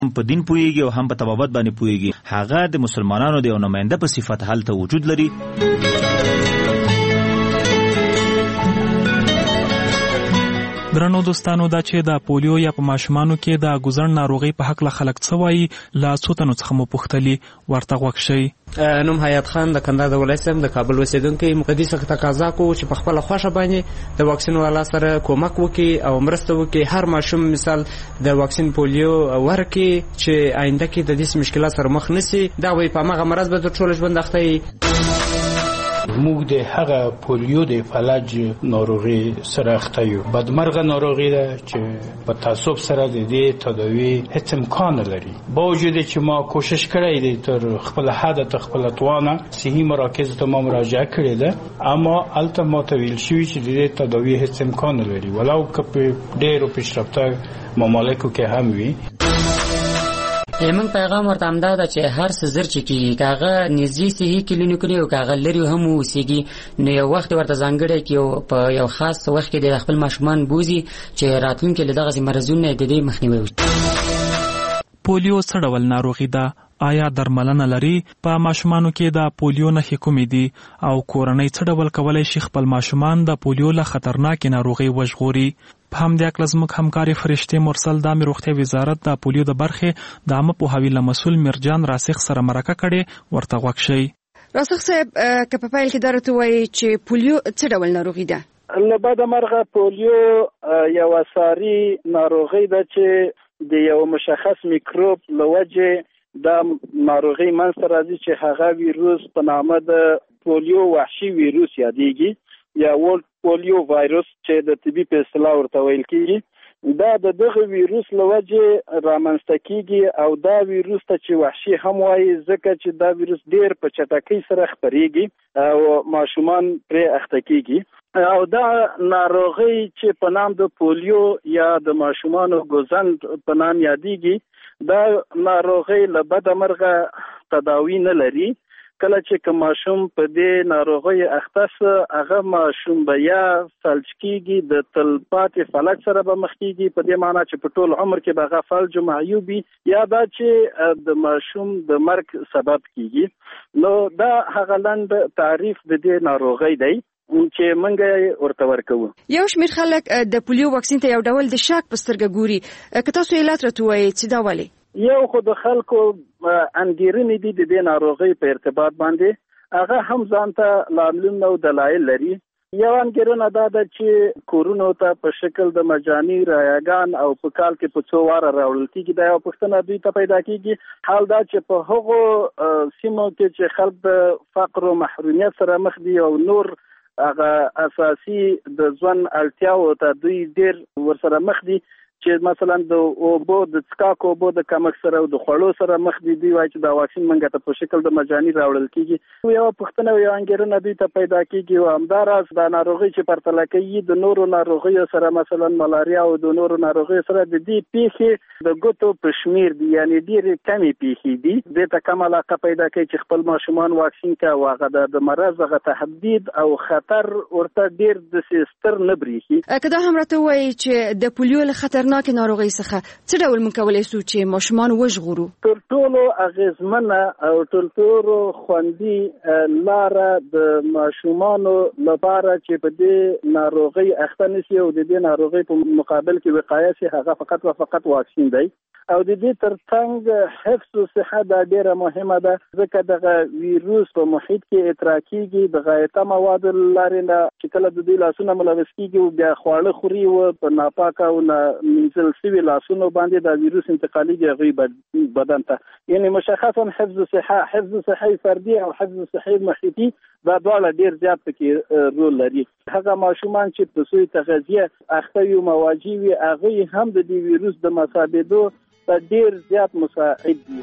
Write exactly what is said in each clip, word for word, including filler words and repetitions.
په دین پوهیږي او هم په طبابت باندې پوهیږي، هغه د مسلمانانو د یو نماینده په صفت هلته وجود لري. درنو دوستانو، دا چې د پولیو یا په ماشومانو کې د ګوزن ناروغي په حق له خلک څه وایي، له څو تنو څخه مو پوښتلي، ورته غوږ شئ. نوم حیات خان د کندهار د ولایت څخه د کابل اوسېدونکی. مقدس څخه تقاضا کوو چې په خپله خوښه باندې د واکسین والا سره کومک وکړي او مرسته وکړي. هر ماشوم مثال د واکسین پولیو ورکړي چې آینده کې د دې مشکلات سره مخ نشي. دا وایي په هماغه مرض به د ټول ژوند اخته وي. موږ د هغه پولیو د فلج ناروغي سره اخته یو. بدمرغه ناروغي ده چې په تعصب سره د دې تداوی هیڅ امکان نه لري. با وجود چې ما کوشش کړی دی تر خپل حد ته خپل توانه صحي مراکز ته ما مراجعه کړې ده، اما الته ما ته ویل شوي چې د دې تداوی هیڅ امکان نه لري، ولو که په ډېرو پیشرفته ممالکو کې هم وي. زموږ پیغام ورته همدا ده چې هر څه زر چې کېږي، که هغه نږدې صحي کلینیکونه او که هغه لرې هم واوسېږي، نو یو وخت ورته ځانګړی کړي او په یو خاص وخت کې د خپل ماشومان بوځي چې راتلونکي له دغسې مرضونو د دې مخنیوی وشي. پولیو څه ډول ناروغي ده؟ آیا درملنه لري؟ په ماشومانو کې د پولیو نښې کومې دي؟ او کورنۍ څه ډول کولی شي خپل ماشومان د پولیو له خطرناکې ناروغۍ وژغوري؟ په همدې هکله زموږ همکارې فرشتې مرسل د عامې روغتیا وزارت د پولیو د برخې د عامه پوهاوي له مسؤل میرجان راسخ سره مرکه کړې، ورته غوږ شئ. راسخ صاحب، که په پیل کې دا راته ووایي چې پولیو څه ډول ناروغي ده؟ له بده مرغه پولیو یوه ساري ناروغي ده چې د یو مشخص میکروب له وجې دا ناروغي منځته راځي چې هغه ویروس په نامه د پولیو وحشي ویروس یادېږي یا ورلد پولیو وایروس چې د طبي په اصطلاح ورته ویل کېږي. دا د دغه ویروس له وجې رامنځته کېږي او دا ویروس ته چې وحشي هم وایي ځکه چې دا ویروس ډېر په چټکۍ سره خپرېږي او ماشومان پرې اخته کېږي. او دا ناروغي چې په نام د پولیو یا د ماشومانو ګوزند په نام یادېږي، دا ناروغي له بده مرغه تداوی نه لري. کله چې که ماشوم په دې ناروغۍ اخته سه، هغه ماشوم به یا فلج کېږي، د تلپاتې فلج سره به مخ کېږي، په دې معنی چې په ټول عمر کې به هغه فلج و معیوب وي، یا دا چې د ماشوم د مرګ سبب کېږي. نو دا هغه لنډ تعریف د دې ناروغۍ دی چې منګه ورته ورکوو. یو شمېر خلک د پولیو واکسین ته یو ډول د شک په سترګه ګوري، که تاسو علت راته ووایئ چې دا ولې؟ یو خو د خلکو انګیرنې دي د دې ناروغۍ په ارتباط باندې، هغه هم ځان ته لاملونه او دلایل لري. یو انګیرنه دا ده چې کورونو ته په شکل د مجاني رایګان او په کال کې په څو واره راوړل کېږي. دا یو پوښتنه دوی ته پیدا کېږي. حال دا چې په هغو سیمو کې چې خلک د فقر او محرومیت سره مخ دي او نور هغه اساسي د ژوند اړتیاو ته دوی ډېر ورسره مخ دي، چې مثلا د اوبو د څښاک اوبو د کمښت سره او د خوړو سره مخ دي، دوی وایي چې دا واکسین منګه ته په شکل د مجاني راوړل کېږي. یو پوښتنه او یو انګیرنه دوی ته پیدا کېږي او همداراز دا ناروغي چې پرتله کوي د نورو ناروغیو سره، مثلا ملاریا او د نورو ناروغیو سره، د دې پیښې د ګوتو په شمیر دي، یعنی ډېرې کمې پیښې دي. دې ته کم علاقه پیدا کوي چې خپل ماشومان واکسین کړي او هغه د مرض هغه تهدید او خطر ورته ډېر داسې ستر نه برېښي. که دا هم راته ووایي چې د پولیو له خطرناکې ناروغۍ څخه څه ډول موږ کولی شو چې ماشومان وژغورو؟ تر ټولو اغېزمنه او تر ټولو خوندي لاره د ماشومانو لپاره چې په دې ناروغۍ اخته نشي او د دې ناروغۍ په مقابل کې وقایه شي، هغه فقط و فقط واکسین دی. او د دې ترڅنګ حفظ او صحه دا ډېره مهمه ده، ځکه دغه ویروس په محیط کې اطراح کېږي د غایطه موادو له لارې نه، چې کله د دوی لاسونه ملوث کېږي او بیا خواړه خوري او په ناپاکه او نه مینځل شوي لاسونو باندې دا ویروس انتقالیږي هغوی بدن ته. یعنې مشخصا حفظ صحه حفظ صحه فردي او حفظ صحه محیطي دا دواړه ډېر زیات پکې رول لري. هغه ماشومان چې په سوی تغذیه اخته وي او مواجه وي، هغوی هم د دې ویروس د مصابېدو ته ډېر زیات مساعد دي.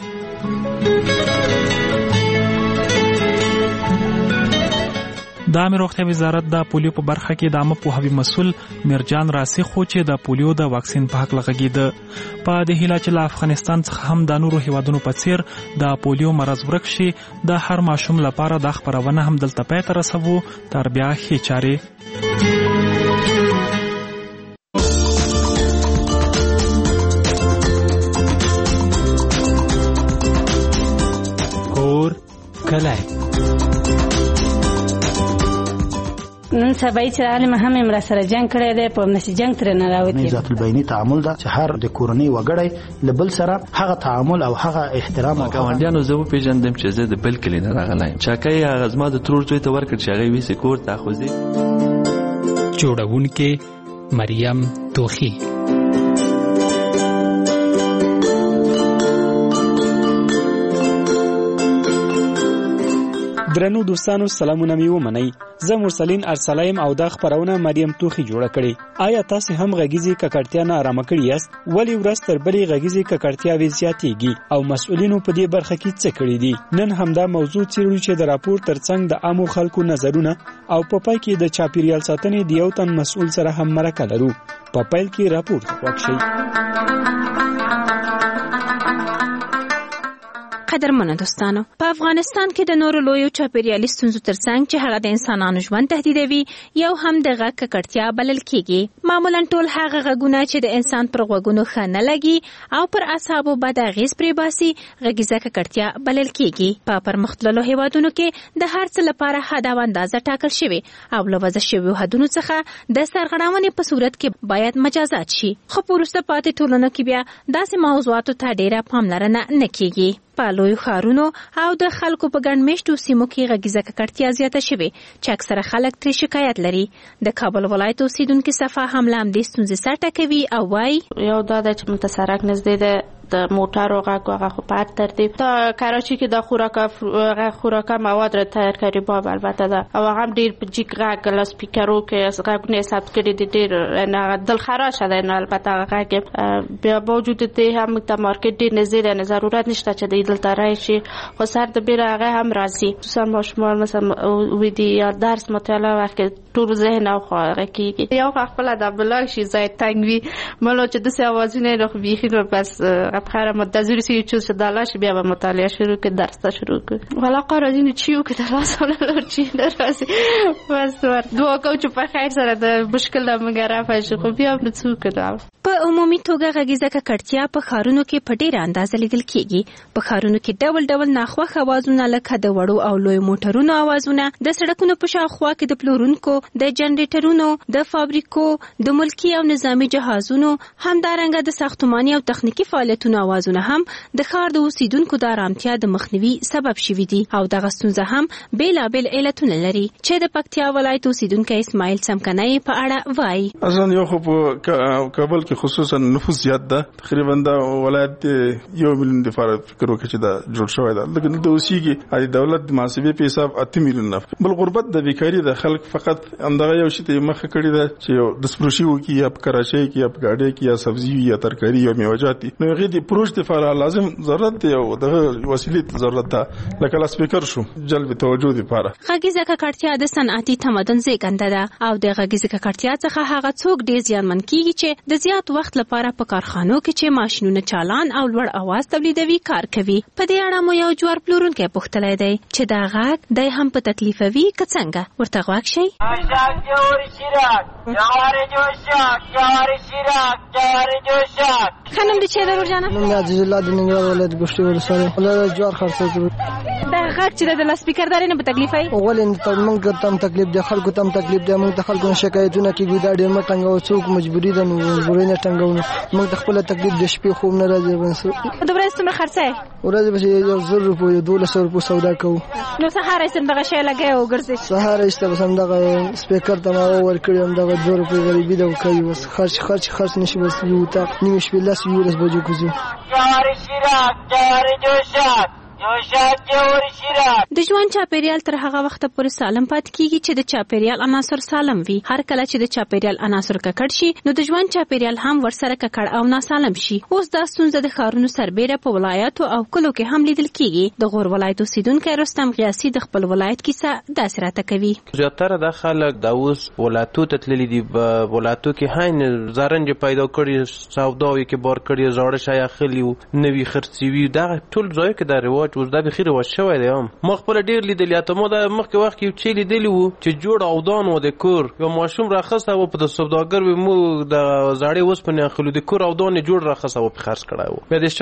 د عامې روغتیا وزارت د پولیو په برخه کې د عامه پوهاوي مسؤل میرجان راسخ و چې د پولیو د واکسین په حق لغږیده. په دې هیله چې له افغانستان څخه هم د نورو هیوادونو په څیر د پولیو مرض ورک شي، د هر ماشوم لپاره دا خپرونه هم دلته پای ته رسوو. تر بیا ښې چارې. کلی. نن سبا چې عالم هم امر سره جنگ کړی دی په نشي جنگ تر نه راوتی. ذات البینی تعامل دا چې هر د کورنۍ وګړی لبل سره هغه تعامل او هغه احترام او ګاونډیانو زه په پیژندم چې زه د بل کلی نه راغلی چاکای هغه زما د ترور زوی ته ورکړ چې هغه ویسې کور ته خوځي. جوړونکې مریم توخی. درنو دوستانو سلامونه می ومنئ. زه مرسلین ارسلایم او دا خبرونه مریم توخی جوړه کړي. آیا تاسو هم غږیزي ککړتیا نه آرام کړی یاست؟ ولی ورځ تر بلې غږیزي ککړتیاوې زیاتېږي او مسؤلینو په دې برخه کې څه کړي دي؟ نن همدا موضوع څیړو چې د راپور ترڅنګ د عامو خلکو نظرونه او په پای کې د چاپیریال ساتنې د یو تن مسؤل سره هم مرکه لرو. په پیل کې راپور وکړئ. قدرمنو دوستانو، په افغانستان کې د نورو لویو چاپیریالي ستونزو ترڅنګ چې هغه د انسانانو ژوند تهدیدوي یو هم د غږ ککړتیا بلل کیږي. معمولا ټول هغه غږونه چې د انسان پر غوږونو ښه نه لګي او پر اعصابو بد اغېز پرې باسي غږیزه ککړتیا بلل کیږي. په پرمختللو هیوادونو کې د هر څه لپاره حد او اندازه ټاکل شوی او له وضع شویو حدونو څخه د سرغړونې په صورت کې باید مجازات شي. خو په وروسته پاتې ټولنو کې بیا داسې موضوعاتو ته ډیره پاملرنه نه کیږي. په لویو ښارونو او د خلکو په ګڼ مېشتو سیمو کې غږیزه ککړتیا زیاته شوې چې اکثره خلک ترې شکایت لري. د کابل ولایت اوسیدونکي صفا هم له همدې ستونزې سر ټکوي او وایي یو دا ده چې موږ ته سړک نږدې ده د موټرو غږ هغه خو په ترتیب تا کراچي کې د خوراک خوراک مواد را تیار کړي باب البته ده او هغه ډیر په جګ غږ له سپیکرو کې غږونه ثبت کړي دي ډیر نه دل خراش ده نه البته هغه بیا باوجود دې هم ته مارکیټ ډیر نزدې نه ضرورت نشته چې د دلته راشي خو سر د بیره هغه هم راځي خصوصا ماشومان مثلا ویدي یا درس مطالعه وخت ټول ذهن او خواږه کیږي یو خپل د بلاګ شي زای تنګوي ملو چې د څه اوازونه راخ بيخي نو بس بخره متذر سي چې دالاش بیا به مطالعه شروع کړ درس ته شروع کړ ولا قرازین چیو کې درس ولا چی درس بس ور دوه کو چې په خیر سره د مشکل د مګرا پښه خو بیا په څو کړه. په عمومي توګه غږیزه ککړتیا په ښارونو کې په ډېره اندازه لیدل کیږي. په ښارونو کې ډول ډول ناخوښ اوازونه لکه د وړو او لوی موټرونو اوازونه، د سړکونو په شاوخوا کې د پلورونکو، د جنریټرونو، د فابریکو، د ملکی او نظامی جهازونو، همدارنګه د ساختماني او تخنیکی فعالیتونو اوازونه هم د ښار د اوسیدونکو د آرامتیا د مخنیوي سبب شوي دي او دغه ستونزه هم بیلابیل علتونه لري چې د پکتیا ولایت اوسیدونکی اسماعیل سمکنی په اړه وایي. اصلا یو خو په کابل کې خصوصا نفوس زیات ده، تقریبا دا ولایت یو میلیون د فارغ فکر وکړي چې دا جوړ شوی ده، لکه د اوسېږي د دولت د محاسبې په حساب اته میلیون نه. بل غربت د بیکاری د خلک فقط اندغه یو شی ته مخه کړی ده چې یو د سپروشي وکي یا په کراچۍ کې یا په ګاډۍ کې یا سبزي یا ترکاری یا میوجات نو هغه د پروژ لپاره لازم ضرورت دی او د وسیلې ضرورت ده لکه لاسپیکر شو جلب توجه لپاره. غږیزه ککړتیا د صنعتي تمدن زیږنده ده او د غږیزه ککړتیا څخه هغه څوک ډیر زیانمن کیږي چې د زیات وخت لپاره په کارخانو کې چې ماشينونه چالان او لوړ اواز تولیدوي کار کوي. په دې اړه مو یو جوار پلورونکی پوښتلی دی چې دا غږ دی هم په تکلیفوي که څنګه؟ ورته غوږ شئ. خانم دې چیرې ورجانه؟ نوم یې عزیز الله د ننګرهار ولایت ګوشتې ولسوالۍ ولر جوار خرڅوي کړو. دا غږ چې د لاسپیکر داري نه په تکلیفي ولې ته موږ ته هم تکلیف دی، خلکو ته هم تکلیف دی، موږ ته خلکو شکایتونه کوي دا ډېر مټنګ څوک مجبوري ده نو مجبوري نه ټنګو موږ د خپل تکلیف د شپې خوب نه راځي. بس د ورځې څومره خرڅه ورځې به یو زر روپۍ دولس سوه روپۍ سودا کوو. نو سهار یې څنګه شی لګي او ګرځي سهار یې ته بس همدغه سپیکر ته ما ورکړی همدغه دوه روپۍ غریبي ده کوي بس خرچ خرچ خرچ نشي بس یو تا نیمه شپې لس یولس بجو کوزو. د ژوند چاپیریال تر هغه وخت پورې سالم پاتې کیږي چې د چاپیریال عناصر سالم وي. هر کله چې د چاپیریال عناصر ککړ شي نو د ژوند چاپیریال هم ورسره ککړ او ناسالم شي. اوس دا ستونزه د ښارونو سربیره په ولایاتو او کلو کې هم لیدل کیږي. د غور ولایت اوسیدونکی رستم غیاسي د خپل ولایت کیسه داسې راته کوي. زیاتره د خلک د اوس ولایتو ته تللي دي، په ولایتو کې هاین زرنج پیدا کړي، سوداوي کې بار کړي، زاړه شی اخلي او نوي خرڅوي. دا ټول ځای کې د رواج اوس دا به خیر وشوي دی. هم ما خپل ډیر لیدل یا ته مو د مخکې وخت کې چې لیدلی وو چې جوړ او دان و د کور یو ماشوم راخصه و په د سوداګر مو د زاړې وسپنې اخلو د کور او دان جوړ راخصه و په خرڅ کړای و. بیا د